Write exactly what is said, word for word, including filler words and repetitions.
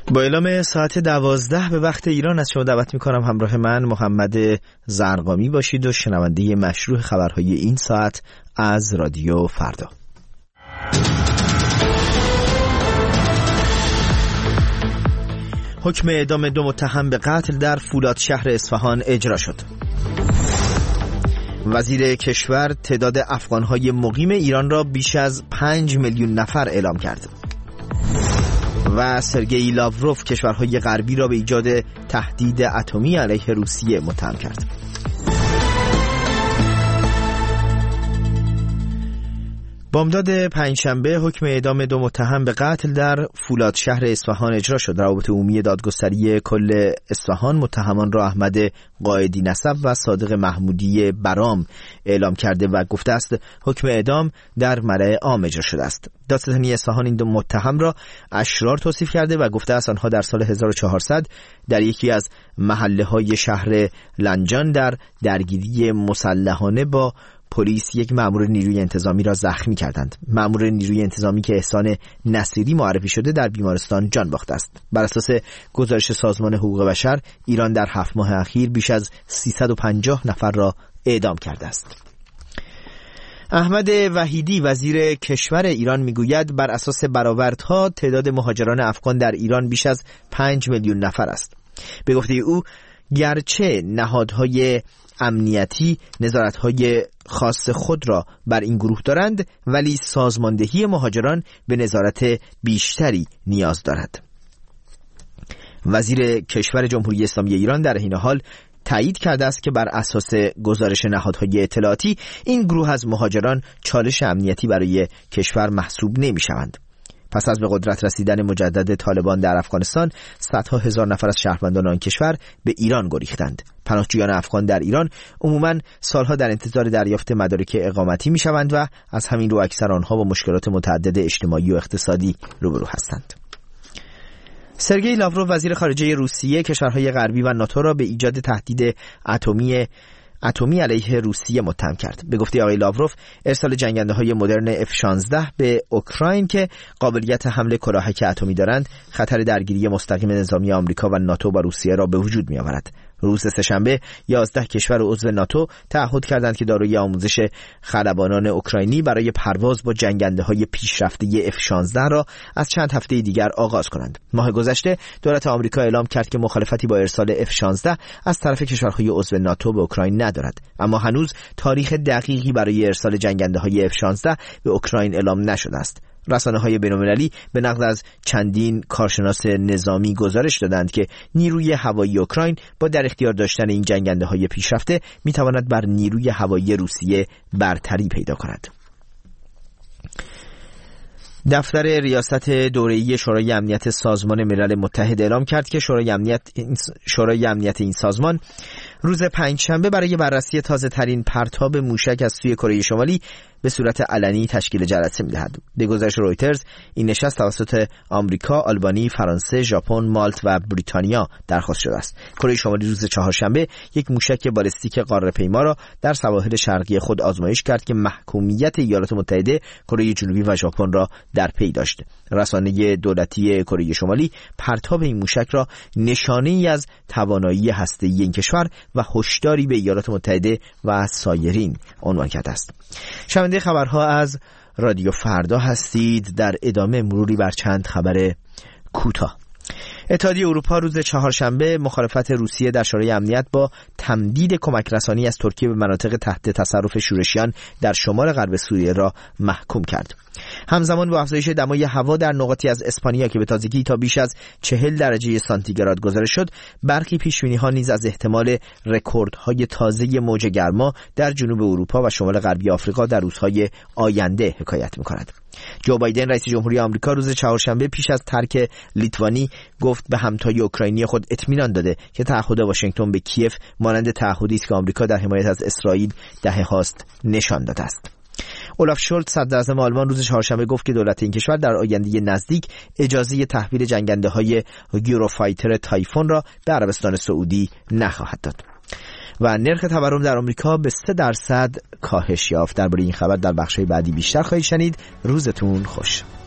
با اعلام ساعت دوازده به وقت ایران از شما دعوت میکنم همراه من محمد زرقامی باشید و شنونده مشروع خبرهای این ساعت از رادیو فردا. حکم اعدام دو متهم به قتل در فولاد شهر اصفهان اجرا شد. وزیر کشور تعداد افغانهای مقیم ایران را بیش از پنج میلیون نفر اعلام کرد. و سرگئی لاوروف کشورهای غربی را به ایجاد تهدید اتمی علیه روسیه متهم کرد. بامداد پنجشنبه حکم اعدام دو متهم به قتل در فولاد شهر اصفهان اجرا شد. روابط عمومی دادگستری کل اصفهان متهمان را احمد قائدی نسب و صادق محمودی برام اعلام کرده و گفته است حکم اعدام در ملأ عام اجرا شده است. دادستانی اصفهان این دو متهم را اشرار توصیف کرده و گفته است آنها در سال هزار و چهارصد در یکی از محله‌های شهر لنجان در درگیری مسلحانه با پلیس یک مأمور نیروی انتظامی را زخمی کردند. مأمور نیروی انتظامی که احسان نصیری معرفی شده در بیمارستان جان باخته است. بر اساس گزارش سازمان حقوق بشر ایران در هفت ماه اخیر بیش از سیصد و پنجاه نفر را اعدام کرده است. احمد وحیدی وزیر کشور ایران میگوید بر اساس برآوردها تعداد مهاجران افغان در ایران بیش از پنج میلیون نفر است. به گفته او گرچه نهادهای امنیتی نظارت‌های خاص خود را بر این گروه دارند ولی سازماندهی مهاجران به نظارت بیشتری نیاز دارد. وزیر کشور جمهوری اسلامی ایران در این حال تایید کرده است که بر اساس گزارش نهادهای اطلاعاتی این گروه از مهاجران چالش امنیتی برای کشور محسوب نمی‌شوند. پس از به قدرت رسیدن مجدد طالبان در افغانستان صدها هزار نفر از شهروندان آن کشور به ایران گریختند. پناهجویان افغان در ایران عموماً سالها در انتظار دریافت مدارک اقامتی می‌شوند و از همین رو اکثر آنها با مشکلات متعدد اجتماعی و اقتصادی روبرو هستند. سرگئی لاوروف وزیر خارجه روسیه کشورهای غربی و ناتو را به ایجاد تهدید اتمی اتمی علیه روسیه متهم کرد. به گفته آقای لاوروف ارسال جنگنده‌های مدرن اف شانزده به اوکراین که قابلیت حمله کلاهک اتمی دارند خطر درگیری مستقیم نظامی آمریکا و ناتو با روسیه را به وجود می‌آورد. روز سه‌شنبه یازده کشور عضو ناتو تعهد کردند که دارای آموزش خلبانان اوکراینی برای پرواز با جنگنده‌های پیشرفته اف شانزده را از چند هفته دیگر آغاز کنند. ماه گذشته دولت آمریکا اعلام کرد که مخالفتی با ارسال اف شانزده از طرف کشورهای عضو ناتو به اوکراین ندارد، اما هنوز تاریخ دقیقی برای ارسال جنگنده‌های اف شانزده به اوکراین اعلام نشده است. رسانه‌های بین‌المللی به نقل از چندین کارشناس نظامی گزارش دادند که نیروی هوایی اوکراین با در اختیار داشتن این جنگنده‌های پیشرفته می‌تواند بر نیروی هوایی روسیه برتری پیدا کند. دفتر ریاست دوره‌ای شورای امنیت سازمان ملل متحد اعلام کرد که شورای امنیت شورای امنیت این سازمان روز پنجشنبه برای بررسی تازه‌ترین پرتاب موشک از سوی کره شمالی به صورت علنی تشکیل جلسه می‌دهد. به گزارش رویترز این نشست توسط آمریکا، آلبانی، فرانسه، ژاپن، مالت و بریتانیا درخواست شده است. کره شمالی روز چهارشنبه یک موشک بالستیک قاره‌پیما را در سواحل شرقی خود آزمایش کرد که محکومیت ایالات متحده، کره جنوبی و ژاپن را در پی داشت. رسانه دولتی کره شمالی پرتاب این موشک را نشانه‌ای از توانایی هسته‌ای این کشور و هشداری به ایالات متحده و سایرین عنوان کرده است. شنونده خبرها از رادیو فردا هستید. در ادامه مروری بر چند خبر کوتاه. اتحادیه اروپا روز چهارشنبه مخالفت روسیه در شورای امنیت با تمدید کمک رسانی از ترکیه به مناطق تحت تصرف شورشیان در شمال غرب سوریه را محکوم کرد. همزمان با افزایش دمای هوا در نقاطی از اسپانیا که به تازگی تا بیش از چهل درجه سانتیگراد گزارش شد، برخی پیش‌بینی‌ها نیز از احتمال رکوردهای تازه موج گرما در جنوب اروپا و شمال غربی آفریقا در روزهای آینده حکایت می‌کند. جو بایدن رئیس جمهوری آمریکا روز چهارشنبه پیش از ترک لیتوانی گفت به همتای اوکراینی خود اطمینان داده که تعهد واشنگتن به کیف مانند تعهدی است که آمریکا در حمایت از اسرائیل دهه هاست نشان داده است. اولاف شولتز صدراعظم آلمان روز چهارشنبه گفت که دولت این کشور در آینده نزدیک اجازه تحویل جنگنده‌های یوروفایتر تایفون را به عربستان سعودی نخواهد داد. و نرخ تورم در آمریکا به سه درصد کاهش یافت. درباره این خبر در بخش‌های بعدی بیشتر خواهید شنید. روزتون خوش.